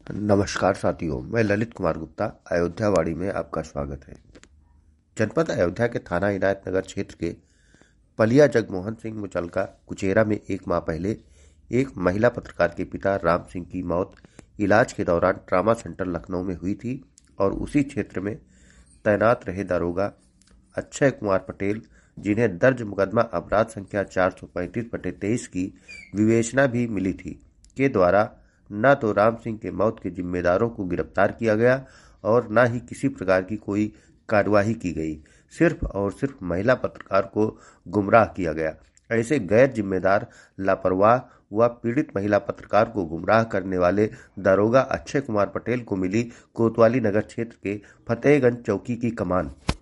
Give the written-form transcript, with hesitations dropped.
नमस्कार साथियों, मैं ललित कुमार गुप्ता। अयोध्यावाड़ी में आपका स्वागत है। जनपद अयोध्या के थाना इनायत नगर क्षेत्र के पलिया जगमोहन सिंह मुचलका कुचेरा में एक माह पहले एक महिला पत्रकार के पिता राम सिंह की मौत इलाज के दौरान ट्रामा सेंटर लखनऊ में हुई थी और उसी क्षेत्र में तैनात रहे दारोगा अक्षय कुमार पटेल, जिन्हें दर्ज मुकदमा अपराध संख्या 435/23 की विवेचना भी मिली थी, के द्वारा न तो राम सिंह के मौत के जिम्मेदारों को गिरफ्तार किया गया और न ही किसी प्रकार की कोई कार्यवाही की गई। सिर्फ और सिर्फ महिला पत्रकार को गुमराह किया गया। ऐसे गैर जिम्मेदार, लापरवाह व पीड़ित महिला पत्रकार को गुमराह करने वाले दारोगा अक्षय कुमार पटेल को मिली कोतवाली नगर क्षेत्र के फतेहगंज चौकी की कमान।